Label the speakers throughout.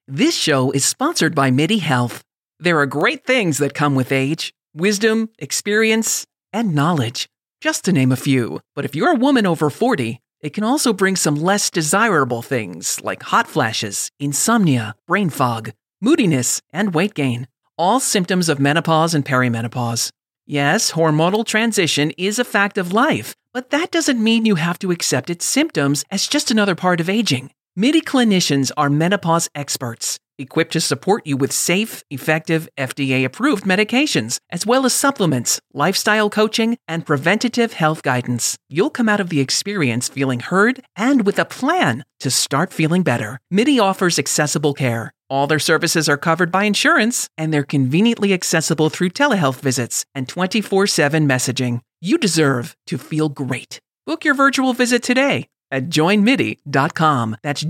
Speaker 1: This show is sponsored by MIDI Health. There are great things that come with age: wisdom, experience, and knowledge, just to name a few. But if you're a woman over 40, it can also bring some less desirable things like hot flashes, insomnia, brain fog, moodiness, and weight gain, all symptoms of menopause and perimenopause. Yes, hormonal transition is a fact of life, but that doesn't mean you have to accept its symptoms as just another part of aging. MIDI clinicians are menopause experts, equipped to support you with safe, effective, FDA-approved medications, as well as supplements, lifestyle coaching, and preventative health guidance. You'll come out of the experience feeling heard and with a plan to start feeling better. MIDI offers accessible care. All their services are covered by insurance, and they're conveniently accessible through telehealth visits and 24/7 messaging. You deserve to feel great. Book your virtual visit today at joinmidi.com. That's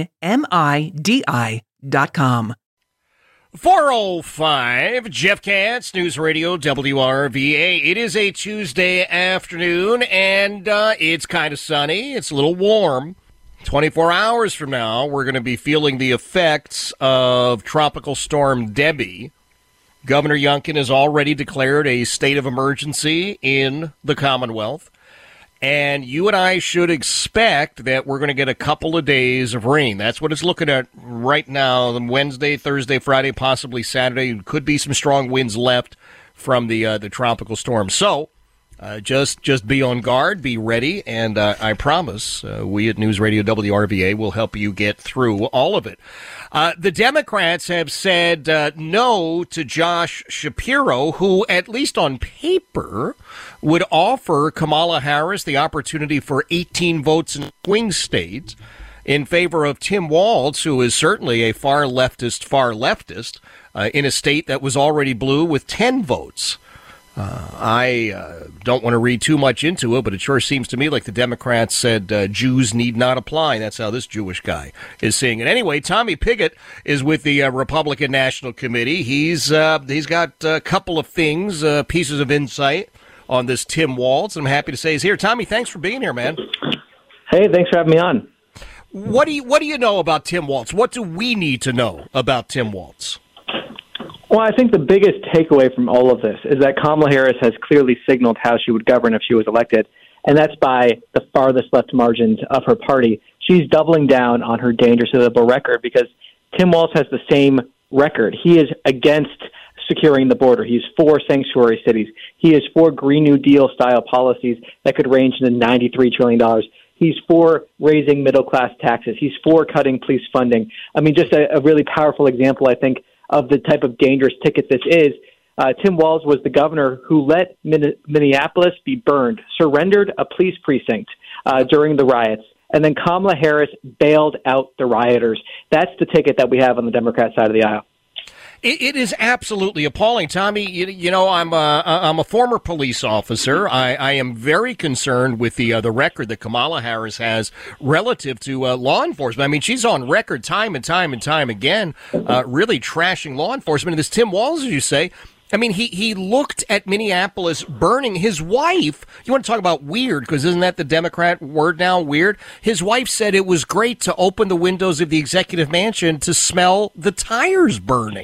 Speaker 1: joinmidi.com.
Speaker 2: 4:05, Jeff Katz, News Radio WRVA. It is a Tuesday afternoon, and it's kind of sunny. It's a little warm. 24 hours from now, we're going to be feeling the effects of Tropical Storm Debbie. Governor Youngkin has already declared a state of emergency in the Commonwealth. And you and I should expect that we're going to get a couple of days of rain. That's what it's looking at right now. Wednesday, Thursday, Friday, possibly Saturday. Could be some strong winds left from the tropical storm. So just be on guard, be ready, and I promise we at News Radio WRVA will help you get through all of it. The Democrats have said no to Josh Shapiro, who, at least on paper, would offer Kamala Harris the opportunity for 18 votes in swing states in favor of Tim Walz, who is certainly a far leftist, in a state that was already blue with 10 votes. I don't want to read too much into it, but it sure seems to me like the Democrats said Jews need not apply. That's how this Jewish guy is seeing it. Anyway, Tommy Pigott is with the Republican National Committee. He's got a couple of things, pieces of insight on this Tim Walz. I'm happy to say he's here. Tommy, thanks for being here, man.
Speaker 3: Hey, thanks for having me on.
Speaker 2: What do you know about Tim Walz? What do we need to know about Tim Walz?
Speaker 3: Well, I think the biggest takeaway from all of this is that Kamala Harris has clearly signaled how she would govern if she was elected, and that's by the farthest left margins of her party. She's doubling down on her dangerously liberal record because Tim Walz has the same record. He is against securing the border. He's for sanctuary cities. He is for Green New Deal-style policies that could range into $93 trillion. He's for raising middle-class taxes. He's for cutting police funding. I mean, just a really powerful example, I think, of the type of dangerous ticket this is. Tim Walz was the governor who let Minneapolis be burned, surrendered a police precinct during the riots, and then Kamala Harris bailed out the rioters. That's the ticket that we have on the Democrat side of the aisle.
Speaker 2: It is absolutely appalling, Tommy. You know, I'm a former police officer. I am very concerned with the record that Kamala Harris has relative to law enforcement. I mean, she's on record time and time again, really trashing law enforcement. And this Tim Walz, as you say, I mean, he looked at Minneapolis burning. His wife, you want to talk about weird, because isn't that the Democrat word now, weird? His wife said it was great to open the windows of the executive mansion to smell the tires burning.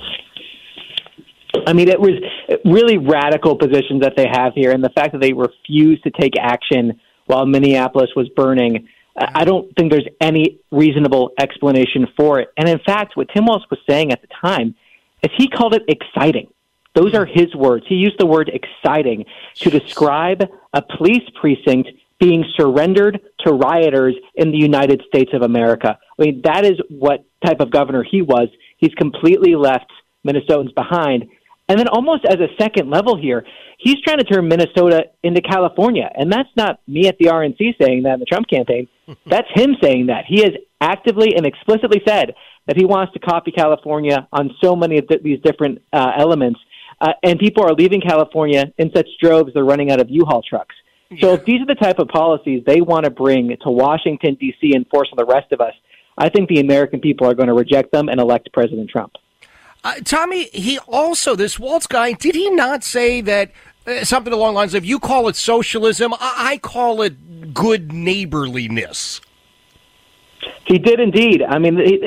Speaker 3: I mean, it was really radical positions that they have here, and the fact that they refused to take action while Minneapolis was burning, I don't think there's any reasonable explanation for it. And in fact, what Tim Walz was saying at the time is he called it exciting. Those are his words. He used the word exciting to describe a police precinct being surrendered to rioters in the United States of America. I mean, that is what type of governor he was. He's completely left Minnesotans behind. And then almost as a second level here, he's trying to turn Minnesota into California. And that's not me at the RNC saying that in the Trump campaign. That's him saying that. He has actively and explicitly said that he wants to copy California on so many of these different elements. And people are leaving California in such droves they're running out of U-Haul trucks. So if these are the type of policies they want to bring to Washington, D.C. and force on the rest of us, I think the American people are going to reject them and elect President Trump.
Speaker 2: Tommy, he also, this Walz guy, did he not say that something along the lines of, you call it socialism, I call it good neighborliness?
Speaker 3: He did indeed. I mean, it's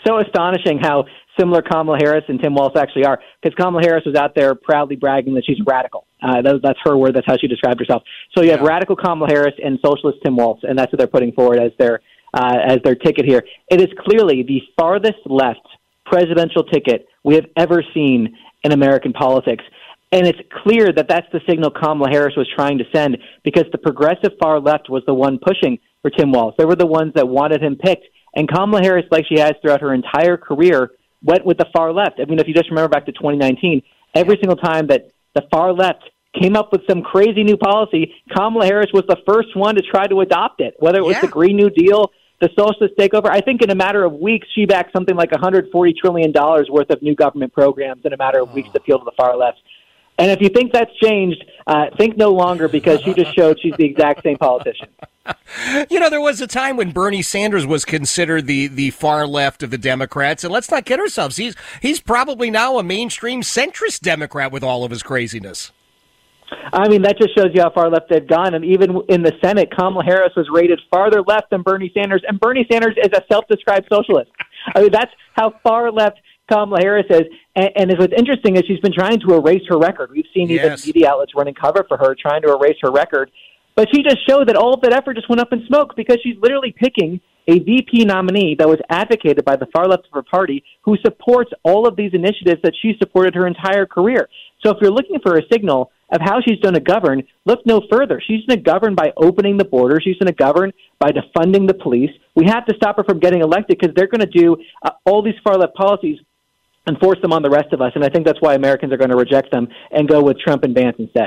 Speaker 3: so astonishing how similar Kamala Harris and Tim Walz actually are, because Kamala Harris was out there proudly bragging that she's radical. That's her word. That's how she described herself. So you have radical Kamala Harris and socialist Tim Walz, and that's what they're putting forward as their ticket here. It is clearly the farthest left presidential ticket we have ever seen in American politics. And it's clear that that's the signal Kamala Harris was trying to send, because the progressive far left was the one pushing for Tim Walz. They were the ones that wanted him picked. And Kamala Harris, like she has throughout her entire career, went with the far left. I mean, if you just remember back to 2019, every single time that the far left came up with some crazy new policy, Kamala Harris was the first one to try to adopt it, whether it was the Green New Deal, the socialist takeover. I think in a matter of weeks, she backed something like $140 trillion worth of new government programs in a matter of weeks to appeal to the far left. And if you think that's changed, think no longer, because she just showed she's the exact same politician.
Speaker 2: You know, there was a time when Bernie Sanders was considered the far left of the Democrats, and let's not kid ourselves. He's probably now a mainstream centrist Democrat with all of his craziness.
Speaker 3: I mean, that just shows you how far left they've gone. And even in the Senate, Kamala Harris was rated farther left than Bernie Sanders, and Bernie Sanders is a self-described socialist. I mean, that's how far left Kamala Harris is. And what's interesting is she's been trying to erase her record. We've seen even media outlets running cover for her, trying to erase her record. But she just showed that all of that effort just went up in smoke, because she's literally picking a VP nominee that was advocated by the far left of her party, who supports all of these initiatives that she supported her entire career. So if you're looking for a signal of how she's going to govern, look no further. She's going to govern by opening the border. She's going to govern by defunding the police. We have to stop her from getting elected, because they're going to do all these far left policies and force them on the rest of us. And I think that's why Americans are going to reject them and go with Trump and Vance instead.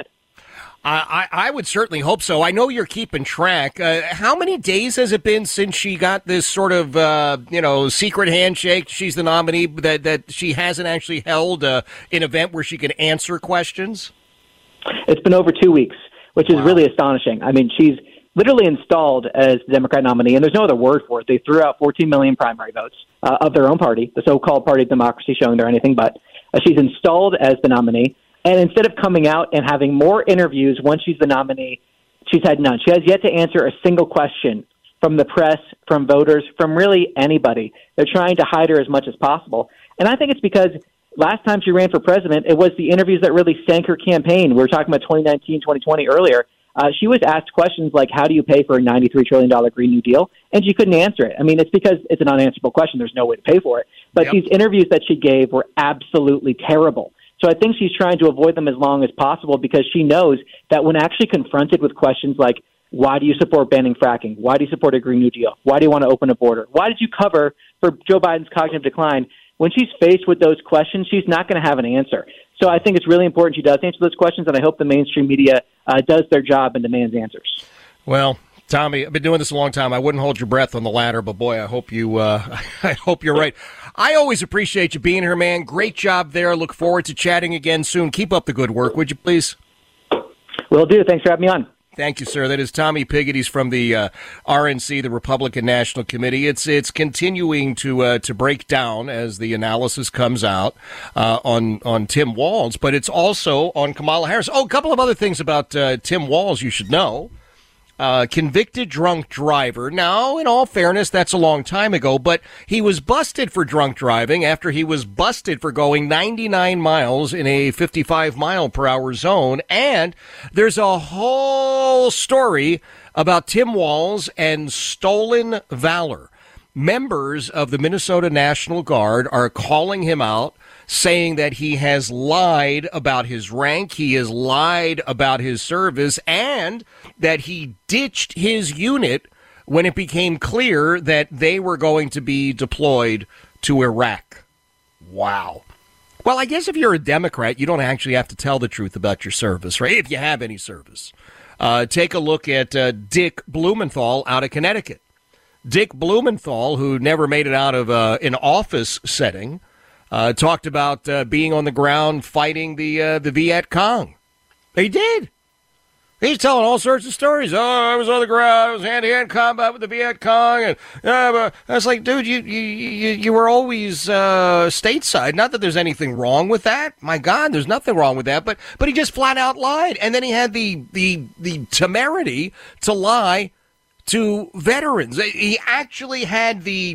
Speaker 2: I would certainly hope so. I know you're keeping track. How many days has it been since she got this sort of, secret handshake? She's the nominee, that she hasn't actually held an event where she can answer questions?
Speaker 3: It's been over 2 weeks, which is really astonishing. I mean, she's literally installed as the Democrat nominee, and there's no other word for it. They threw out 14 million primary votes of their own party, the so-called Party of Democracy, showing they're anything but. She's installed as the nominee, and instead of coming out and having more interviews once she's the nominee, she's had none. She has yet to answer a single question from the press, from voters, from really anybody. They're trying to hide her as much as possible. And I think it's because last time she ran for president, it was the interviews that really sank her campaign. We were talking about 2019, 2020 earlier. She was asked questions like, how do you pay for a $93 trillion Green New Deal? And she couldn't answer it. I mean, it's because it's an unanswerable question. There's no way to pay for it. But these interviews that she gave were absolutely terrible. So I think she's trying to avoid them as long as possible, because she knows that when actually confronted with questions like, why do you support banning fracking? Why do you support a Green New Deal? Why do you want to open a border? Why did you cover for Joe Biden's cognitive decline? When she's faced with those questions, she's not going to have an answer. So I think it's really important she does answer those questions, and I hope the mainstream media does their job and demands answers.
Speaker 2: Well, Tommy, I've been doing this a long time. I wouldn't hold your breath on the ladder, but boy, I hope I hope you're right. I always appreciate you being here, man. Great job there. Look forward to chatting again soon. Keep up the good work, would you please?
Speaker 3: Will do. Thanks for having me on.
Speaker 2: Thank you, sir. That is Tommy Pigott. He's from the RNC, the Republican National Committee. It's continuing to break down as the analysis comes out on Tim Walz, but it's also on Kamala Harris. Oh, a couple of other things about Tim Walz you should know. Convicted drunk driver. Now, in all fairness, that's a long time ago, but he was busted for drunk driving after he was busted for going 99 miles in a 55-mile-per-hour zone. And there's a whole story about Tim Walz and stolen valor. Members of the Minnesota National Guard are calling him out, saying that he has lied about his rank, he has lied about his service, and that he ditched his unit when it became clear that they were going to be deployed to Iraq. Wow. Well, I guess if you're a Democrat, you don't actually have to tell the truth about your service, right? If you have any service. Take a look at Dick Blumenthal out of Connecticut. Dick Blumenthal, who never made it out of an office setting, talked about being on the ground fighting the Viet Cong. He did. He's telling all sorts of stories. Oh, I was on the ground. I was hand-to-hand combat with the Viet Cong. And I was like, dude, you were always stateside. Not that there's anything wrong with that. My God, there's nothing wrong with that. But he just flat out lied. And then he had the temerity to lie to veterans. He actually had the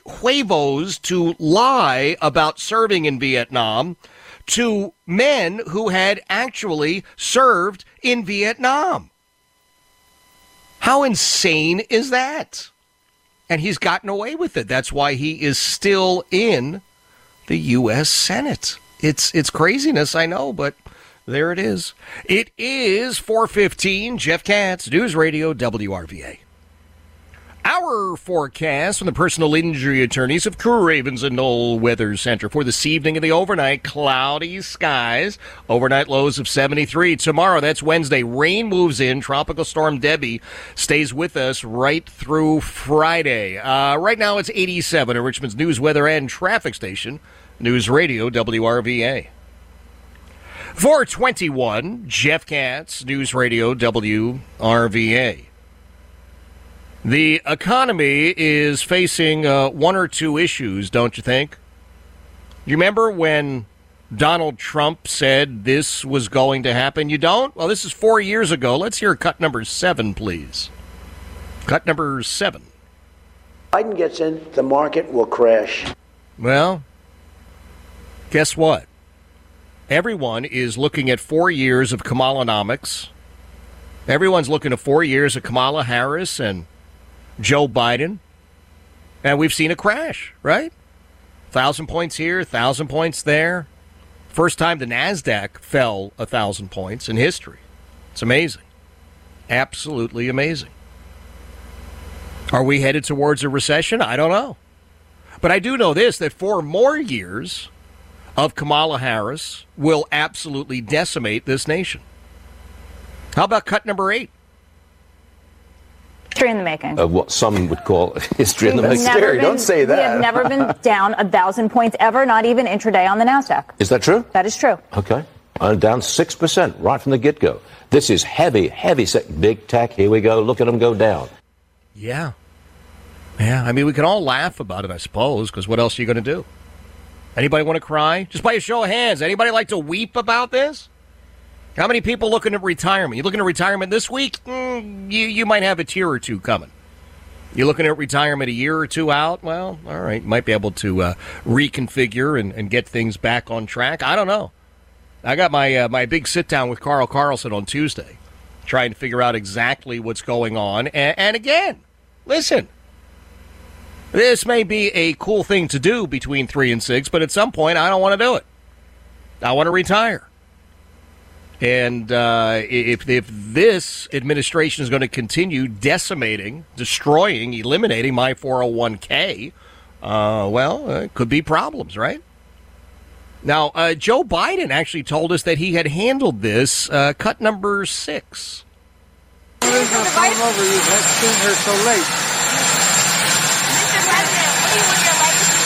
Speaker 2: huevos to lie about serving in Vietnam to men who had actually served in Vietnam. How insane is that? And he's gotten away with it. That's why he is still in the U.S. Senate. It's craziness, I know, but there it is. It is 4:15. Jeff Katz, News Radio WRVA. Our forecast from the personal injury attorneys of Cravens and Knoll Weather Center for this evening and the overnight: cloudy skies, overnight lows of 73. Tomorrow, that's Wednesday, rain moves in. Tropical storm Debbie stays with us right through Friday. Right now, it's 87 at Richmond's news, weather, and traffic station, News Radio WRVA. 421, Jeff Katz, News Radio WRVA. The economy is facing one or two issues, don't you think? You remember when Donald Trump said this was going to happen? You don't? Well, this is 4 years ago. Let's hear cut number 7, please. Cut number 7.
Speaker 4: Biden gets in, the market will crash.
Speaker 2: Well, guess what? Everyone is looking at 4 years of Kamalanomics. Everyone's looking at 4 years of Kamala Harris and Joe Biden, and we've seen a crash, right? 1,000 points here, 1,000 points there. First time the NASDAQ fell 1,000 points in history. It's amazing. Absolutely amazing. Are we headed towards a recession? I don't know. But I do know this, that 4 more years of Kamala Harris will absolutely decimate this nation. How about cut number 8?
Speaker 5: History in the making.
Speaker 6: What some would call history in the making.
Speaker 5: Scary,
Speaker 6: don't say that.
Speaker 5: We have never been down 1,000 points ever, not even intraday on the NASDAQ.
Speaker 6: Is that true?
Speaker 5: That is true.
Speaker 6: Okay. Down 6% right from the get-go. This is heavy big tech. Here we go. Look at them go down.
Speaker 2: Yeah. Yeah, I mean, we can all laugh about it, I suppose, because what else are you going to do? Anybody want to cry? Just by a show of hands. Anybody like to weep about this? How many people looking at retirement? You looking at retirement this week? You might have a tear or two coming. You looking at retirement a year or two out? Well, all right. You might be able to reconfigure and get things back on track. I don't know. I got my big sit-down with Carl Carlson on Tuesday, trying to figure out exactly what's going on. And again, listen, this may be a cool thing to do between 3 and 6, but at some point, I don't want to do it. I want to retire. And if this administration is going to continue decimating, destroying, eliminating my 401k, it could be problems, right? Now, Joe Biden actually told us that he had handled this. Cut number 6.
Speaker 7: Over you. That's been here so late.
Speaker 5: Mr. President, what do you want your legacy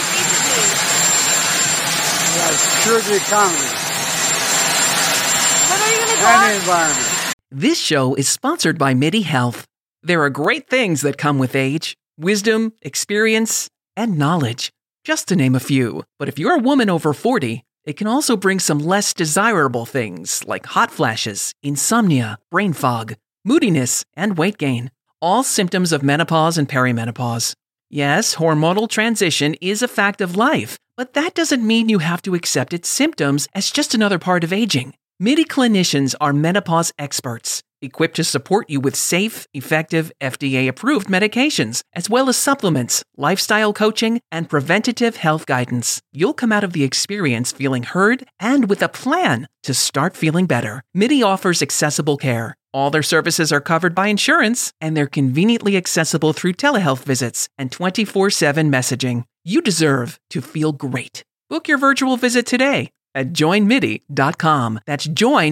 Speaker 5: for Jim to be?
Speaker 7: Secure the economy.
Speaker 5: What are you going to do?
Speaker 7: And the environment.
Speaker 1: This show is sponsored by MIDI Health. There are great things that come with age: wisdom, experience, and knowledge, just to name a few. But if you're a woman over 40, it can also bring some less desirable things like hot flashes, insomnia, brain fog, moodiness, and weight gain, all symptoms of menopause and perimenopause. Yes, hormonal transition is a fact of life, but that doesn't mean you have to accept its symptoms as just another part of aging. MIDI clinicians are menopause experts, equipped to support you with safe, effective, FDA-approved medications, as well as supplements, lifestyle coaching, and preventative health guidance. You'll come out of the experience feeling heard and with a plan to start feeling better. MIDI offers accessible care. All their services are covered by insurance, and they're conveniently accessible through telehealth visits and 24/7 messaging. You deserve to feel great. Book your virtual visit today at joinmidi.com. That's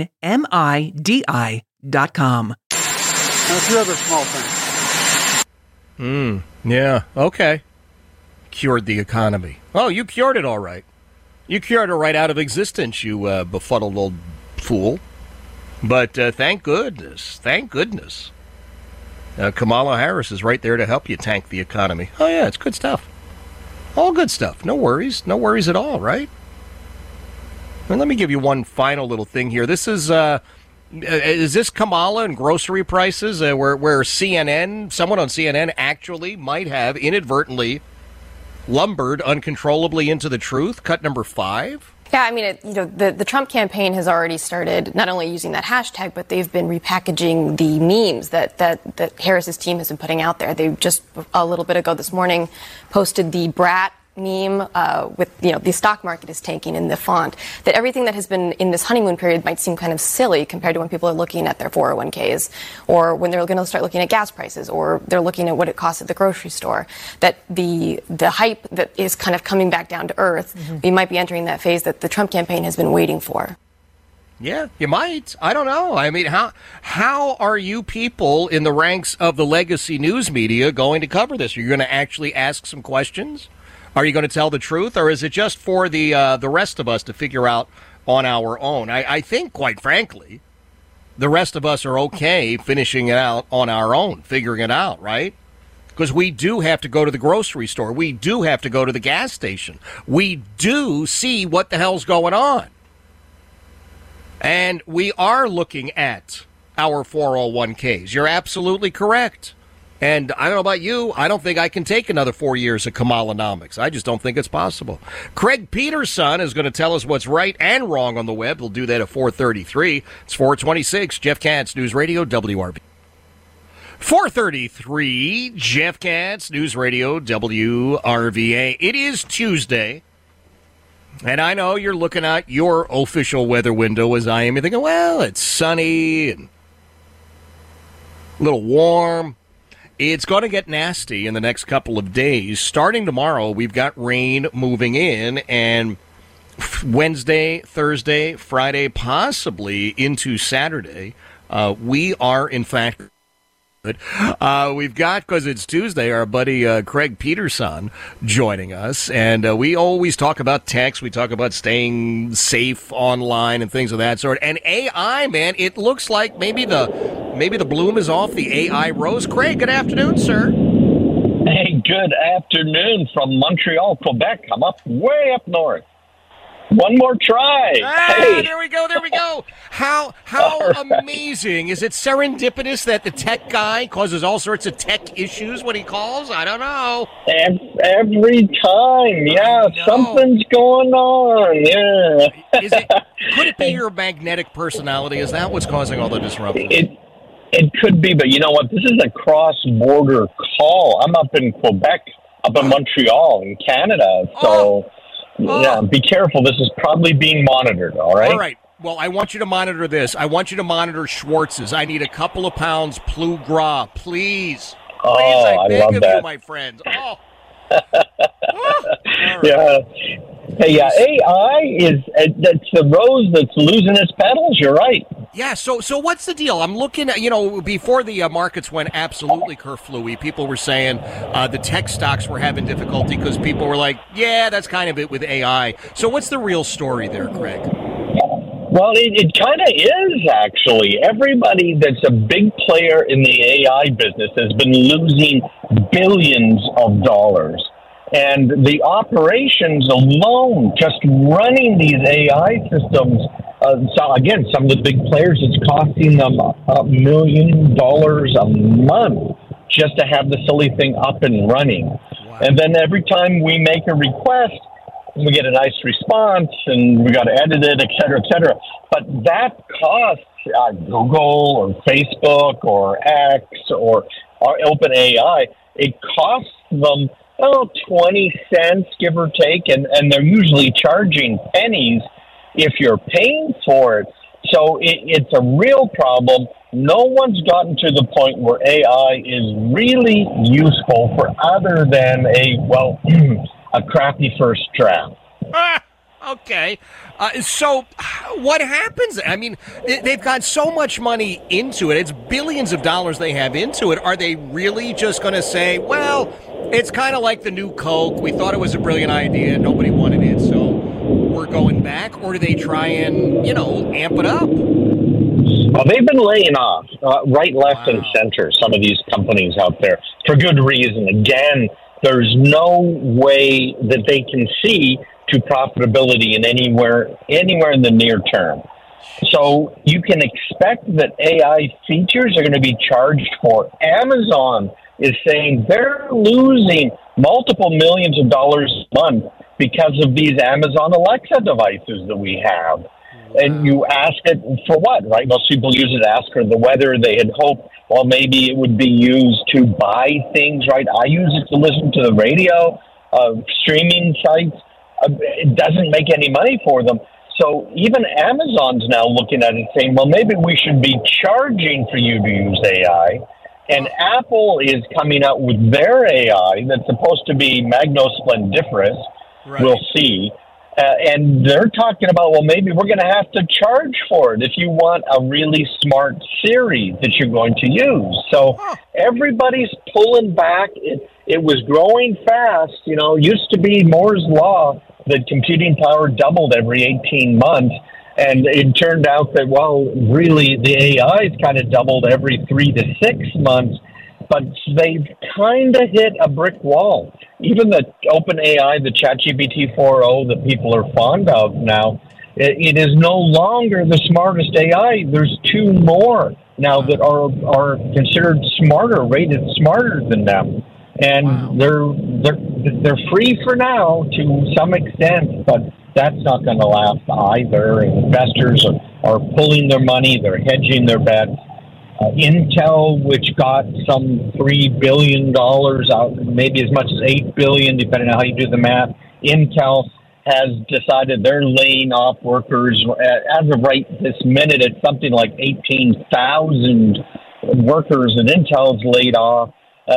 Speaker 1: joinmidi.com.
Speaker 7: And a few other small things.
Speaker 2: Yeah, okay. Cured the economy. Oh, you cured it all right. You cured it right out of existence, you befuddled old fool. But thank goodness, Kamala Harris is right there to help you tank the economy. Oh, yeah, it's good stuff. All good stuff. No worries at all, right? And let me give you one final little thing here. This is this Kamala and grocery prices where CNN, someone on CNN actually might have inadvertently lumbered uncontrollably into the truth. Cut number 5.
Speaker 8: Yeah, I mean, the Trump campaign has already started not only using that hashtag, but they've been repackaging the memes that Harris's team has been putting out there. They just a little bit ago this morning posted the brat meme with, the stock market is tanking in the font, that everything that has been in this honeymoon period might seem kind of silly compared to when people are looking at their 401ks or when they're going to start looking at gas prices or they're looking at what it costs at the grocery store, that the hype that is kind of coming back down to earth, we might be entering that phase that the Trump campaign has been waiting for.
Speaker 2: Yeah, you might. I don't know. I mean, how are you people in the ranks of the legacy news media going to cover this? Are you going to actually ask some questions? Are you going to tell the truth, or is it just for the rest of us to figure out on our own? I think, quite frankly, the rest of us are okay finishing it out on our own, figuring it out, right? Because we do have to go to the grocery store. We do have to go to the gas station. We do see what the hell's going on. And we are looking at our 401ks. You're absolutely correct. And I don't know about you, I don't think I can take another 4 years of Kamalanomics. I just don't think it's possible. Craig Peterson is going to tell us what's right and wrong on the web. He'll do that at 4:33. It's 4:26. Jeff Katz, News Radio, WRV. 4:33, Jeff Katz, News Radio, WRVA. It is Tuesday. And I know you're looking out your official weather window as I am. You're thinking, well, it's sunny and a little warm. It's going to get nasty in the next couple of days. Starting tomorrow, we've got rain moving in, and Wednesday, Thursday, Friday, possibly into Saturday, we are, in fact, we've got, because it's Tuesday, our buddy Craig Peterson joining us, and we always talk about text. We talk about staying safe online and things of that sort. And AI, man, it looks like maybe the bloom is off the AI rose. Craig, good afternoon, sir.
Speaker 9: Hey, good afternoon from Montreal, Quebec. I'm way up north. One more try.
Speaker 2: Hey. There we go. How amazing. Is it serendipitous that the tech guy causes all sorts of tech issues when he calls? I don't know.
Speaker 9: Every time, yeah. Something's going on, yeah.
Speaker 2: Could it be your magnetic personality? Is that what's causing all the disruption?
Speaker 9: It could be, but you know what? This is a cross-border call. I'm up in Quebec, up in Montreal in Canada, so... Yeah, be careful. This is probably being monitored, all right?
Speaker 2: All right. Well, I want you to monitor this. I want you to monitor Schwartz's. I need a couple of pounds Plus Gras, please. Please, I beg of you, my friend. Oh. Right.
Speaker 9: Yeah. Hey, AI that's the rose that's losing its petals. You're right.
Speaker 2: Yeah, so what's the deal? I'm looking at, before the markets went absolutely kerflooey, people were saying the tech stocks were having difficulty because people were like, yeah, that's kind of it with AI. So what's the real story there, Craig?
Speaker 9: Well, it kind of is, actually. Everybody that's a big player in the AI business has been losing billions of dollars. And the operations alone, just running these AI systems, so again, some of the big players, it's costing them $1 million a month just to have the silly thing up and running. Wow. And then every time we make a request, we get a nice response, and we got to edit it, et cetera, et cetera. But that costs Google or Facebook or X or OpenAI, it costs them 20 cents, give or take, and they're usually charging pennies if you're paying for it. So it's a real problem. No one's gotten to the point where AI is really useful for other than a crappy first draft.
Speaker 2: Okay. So what happens? I mean, they've got so much money into it. It's billions of dollars they have into it. Are they really just going to say, well, it's kind of like the new Coke. We thought it was a brilliant idea. Nobody wanted it, so we're going back? Or do they try and, amp it up?
Speaker 9: Well, they've been laying off right, left, and center, some of these companies out there, for good reason. Again, there's no way that they can see to profitability in anywhere in the near term. So you can expect that AI features are going to be charged for. Amazon is saying they're losing multiple millions of dollars a month because of these Amazon Alexa devices that we have. And you ask it for what, right? Most people use it to ask for the weather. They had hoped, well, maybe it would be used to buy things, right? I use it to listen to the radio, streaming sites. It doesn't make any money for them. So even Amazon's now looking at it saying, well, maybe we should be charging for you to use AI. And Apple is coming out with their AI that's supposed to be magnosplendiferous. Right. We'll see. And they're talking about, well, maybe we're going to have to charge for it if you want a really smart Siri that you're going to use. So everybody's pulling back. It was growing fast. You know, it used to be Moore's Law that computing power doubled every 18 months. And it turned out that, well, really the AI's kind of doubled every 3 to 6 months. But they've kind of hit a brick wall. Even the OpenAI, the ChatGPT 4.0 that people are fond of now, it is no longer the smartest AI. There's 2 more now that are considered smarter, rated smarter than them. And they're free for now to some extent, but that's not going to last either. Investors are pulling their money, they're hedging their bets. Intel, which got some $3 billion out, maybe as much as $8 billion, depending on how you do the math. Intel has decided they're laying off workers. As of right this minute, it's something like 18,000 workers that Intel's laid off.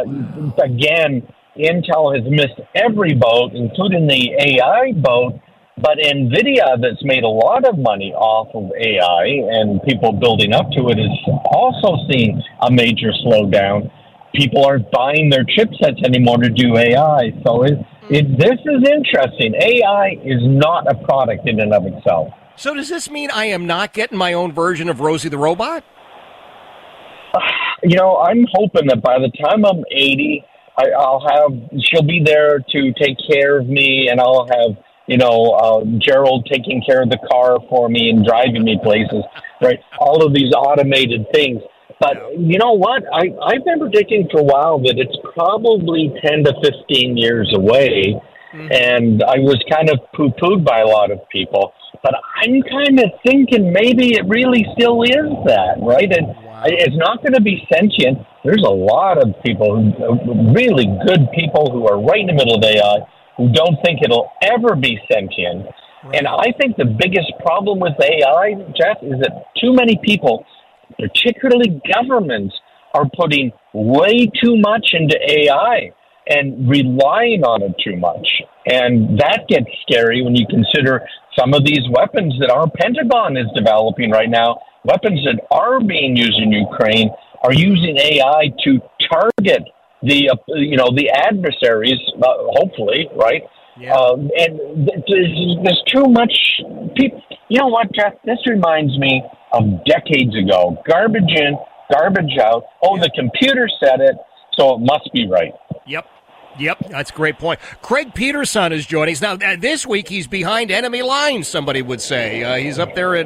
Speaker 9: Again, Intel has missed every boat, including the AI boat. But NVIDIA, that's made a lot of money off of AI and people building up to it, is also seeing a major slowdown. People aren't buying their chipsets anymore to do AI. So this is interesting. AI is not a product in and of itself.
Speaker 2: So does this mean I am not getting my own version of Rosie the Robot?
Speaker 9: You know, I'm hoping that by the time I'm 80, she'll be there to take care of me, and I'll have Gerald taking care of the car for me and driving me places, right? All of these automated things. But you know what? I've been predicting for a while that it's probably 10 to 15 years away. And I was kind of poo-pooed by a lot of people. But I'm kind of thinking maybe it really still is that, right? And it's not going to be sentient. There's a lot of people, really good people who are right in the middle of AI, who don't think it'll ever be sentient. Right. And I think the biggest problem with AI, Jeff, is that too many people, particularly governments, are putting way too much into AI and relying on it too much. And that gets scary when you consider some of these weapons that our Pentagon is developing right now, weapons that are being used in Ukraine, are using AI to target the adversaries, hopefully, right? Yeah. And there's too much people. You know what, Jeff? This reminds me of decades ago. Garbage in, garbage out. Oh, the computer said it, so it must be right.
Speaker 2: Yep, that's a great point. Craig Peterson is joining us. Now, this week, he's behind enemy lines, somebody would say. He's up there in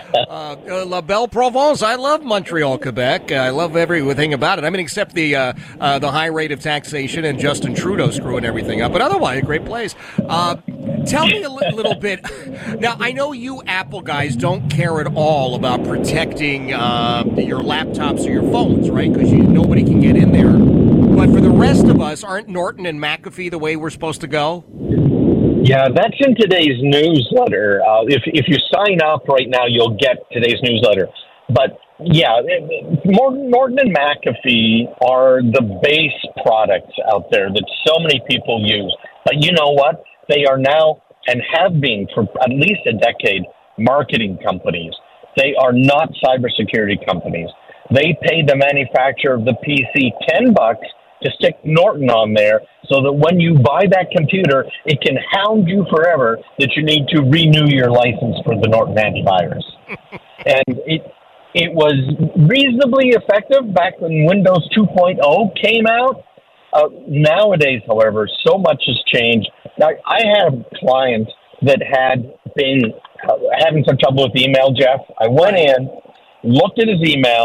Speaker 2: La Belle Provence. I love Montreal, Quebec. I love everything about it. I mean, except the high rate of taxation and Justin Trudeau screwing everything up. But otherwise, a great place. Tell me a little bit. Now, I know you Apple guys don't care at all about protecting your laptops or your phones, right? Because nobody can get in there. But for the rest of us, aren't Norton and McAfee the way we're supposed to go?
Speaker 9: Yeah, that's in today's newsletter. If you sign up right now, you'll get today's newsletter. But yeah, Norton and McAfee are the base products out there that so many people use. But you know what? They are now, and have been for at least a decade, marketing companies. They are not cybersecurity companies. They pay the manufacturer of the PC $10 to stick Norton on there so that when you buy that computer, it can hound you forever that you need to renew your license for the Norton antivirus. And it was reasonably effective back when Windows 2.0 came out. Nowadays, however, so much has changed. Now, I have clients that had been having some trouble with email, Jeff. I went in, looked at his email,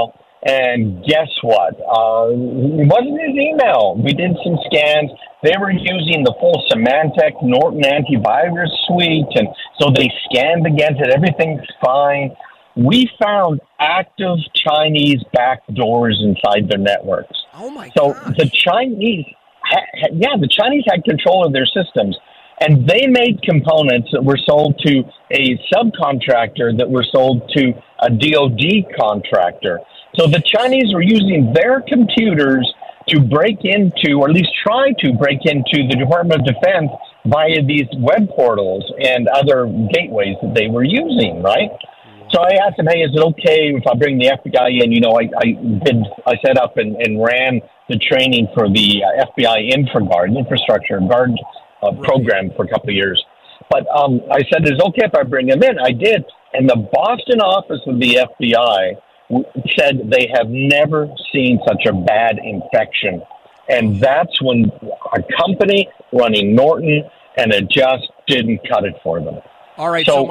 Speaker 9: And guess what? It wasn't his email. We did some scans. They were using the full Symantec Norton antivirus suite, and so they scanned against it. Everything's fine. We found active Chinese backdoors inside their networks.
Speaker 2: Oh, my God.
Speaker 9: So the Chinese, the Chinese had control of their systems, and they made components that were sold to a subcontractor that were sold to a DoD contractor. So the Chinese were using their computers to break into, or at least try to break into, the Department of Defense via these web portals and other gateways that they were using, right? So I asked him, hey, is it okay if I bring the FBI in? You know, I set up and ran the training for the FBI InfraGuard, infrastructure guard program for a couple of years. But I said, is it okay if I bring him in? I did. And the Boston office of the FBI said they have never seen such a bad infection. And that's when a company running Norton, and it just didn't cut it for them.
Speaker 2: All right, so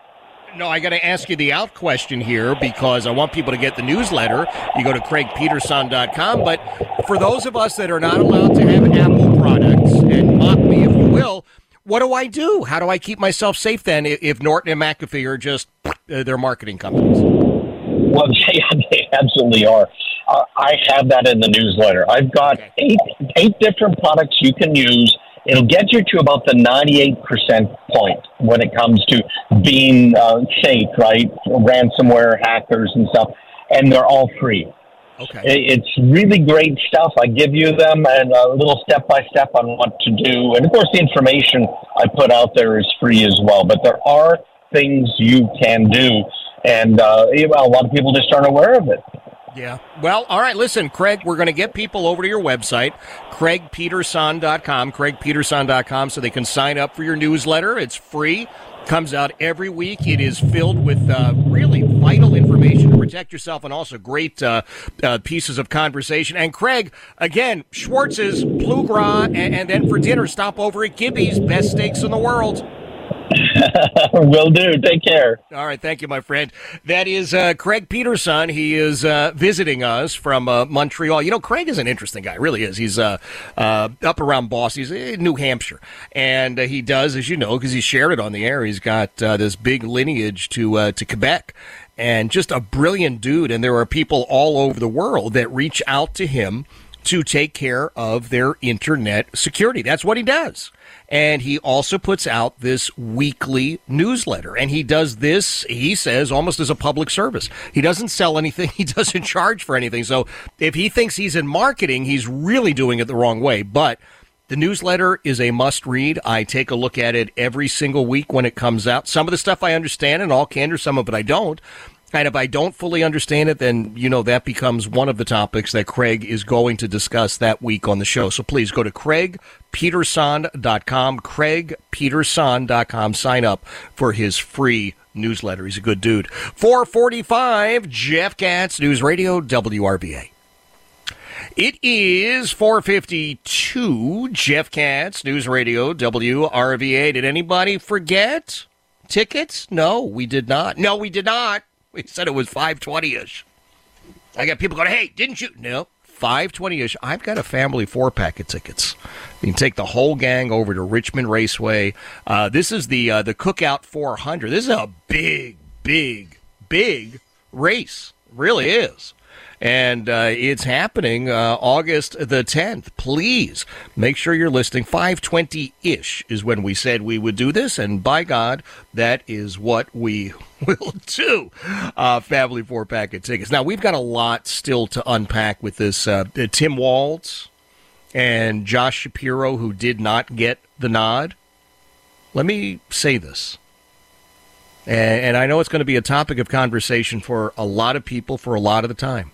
Speaker 2: I got to ask you the out question here because I want people to get the newsletter. You go to CraigPeterson.com. But for those of us that are not allowed to have Apple products, and mock me if you will, what do I do? How do I keep myself safe then if Norton and McAfee are just their marketing companies?
Speaker 9: Well, they absolutely are. I have that in the newsletter. I've got eight different products you can use. It'll get you to about the 98% point when it comes to being safe, right? Ransomware, hackers, and stuff. And they're all free.
Speaker 2: Okay.
Speaker 9: It's really great stuff. I give you them and a little step-by-step on what to do. And, of course, the information I put out there is free as well. But there are things you can do. And a lot of people just aren't aware of it.
Speaker 2: Yeah. Well, all right, listen, Craig, we're going to get people over to your website, CraigPeterson.com, so they can sign up for your newsletter. It's free. Comes out every week. It is filled with really vital information to protect yourself and also great pieces of conversation. And Craig, again, Schwartz's, Blue Gras, and then for dinner, stop over at Gibby's, best steaks in the world.
Speaker 9: Will do. Take care.
Speaker 2: All right. Thank you, my friend. That is Craig Peterson. He is visiting us from Montreal. You know, Craig is an interesting guy. Really is. He's up around Boston. He's in New Hampshire. And he does, as you know, because he shared it on the air, he's got this big lineage to Quebec. And just a brilliant dude. And there are people all over the world that reach out to him to take care of their internet security. That's what he does. And he also puts out this weekly newsletter. And he does this, he says, almost as a public service. He doesn't sell anything. He doesn't charge for anything. So if he thinks he's in marketing, he's really doing it the wrong way. But the newsletter is a must-read. I take a look at it every single week when it comes out. Some of the stuff I understand in all candor, some of it I don't. And if I don't fully understand it, then, you know, that becomes one of the topics that Craig is going to discuss that week on the show. So please go to CraigPeterson.com, CraigPeterson.com. Sign up for his free newsletter. He's a good dude. 4:45, Jeff Katz, News Radio, WRVA. It is 4:52, Jeff Katz, News Radio, WRVA. Did anybody forget tickets? No, we did not. No, we did not. We said it was 5:20-ish. I got people going, hey, didn't you? No, 5:20-ish. I've got a family 4-pack of tickets. You can take the whole gang over to Richmond Raceway. This is the Cookout 400. This is a big, big, big race. It really is. And it's happening August the 10th. Please make sure you're listening. 5:20-ish is when we said we would do this. And by God, that is what we will do. Family 4-pack of tickets. Now, we've got a lot still to unpack with this. Tim Walz and Josh Shapiro, who did not get the nod. Let me say this. And I know it's going to be a topic of conversation for a lot of people for a lot of the time.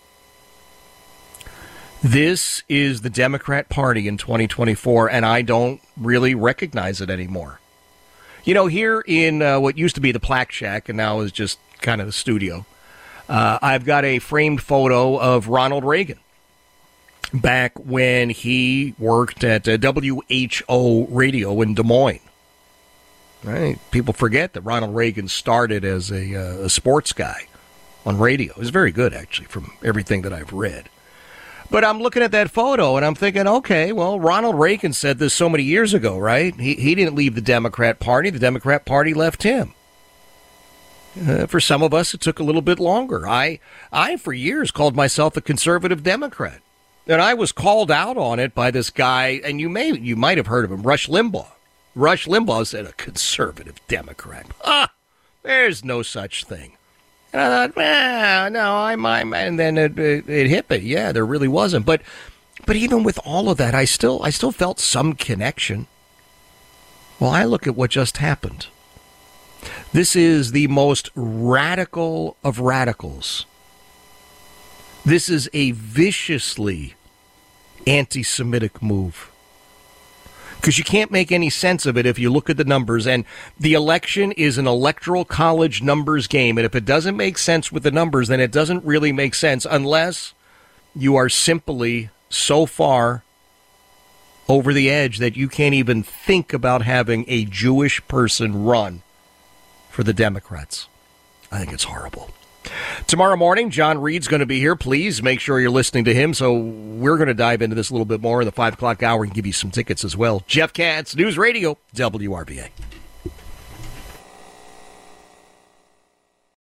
Speaker 2: This is the Democrat Party in 2024, and I don't really recognize it anymore. You know, here in what used to be the Plaque Shack and now is just kind of the studio, I've got a framed photo of Ronald Reagan back when he worked at WHO Radio in Des Moines. Right? People forget that Ronald Reagan started as a sports guy. on radio. It was very good, actually, from everything that I've read. But I'm looking at that photo, and I'm thinking, okay, well, Ronald Reagan said this so many years ago, right? He didn't leave the Democrat Party. The Democrat Party left him. For some of us, it took a little bit longer. I, for years, called myself a conservative Democrat. And I was called out on it by this guy, and you might have heard of him, Rush Limbaugh. Rush Limbaugh said, a conservative Democrat. There's no such thing. And I thought, no, I'm, and then it hit me. Yeah, there really wasn't. But even with all of that, I still felt some connection. Well, I look at what just happened. This is the most radical of radicals. This is a viciously anti-Semitic move. Because you can't make any sense of it if you look at the numbers. And the election is an electoral college numbers game. And if it doesn't make sense with the numbers, then it doesn't really make sense unless you are simply so far over the edge that you can't even think about having a Jewish person run for the Democrats. I think it's horrible. Tomorrow morning, John Reed's going to be here. Please make sure you're listening to him. So we're going to dive into this a little bit more in the 5 o'clock hour and give you some tickets as well. Jeff Katz, News Radio, WRVA.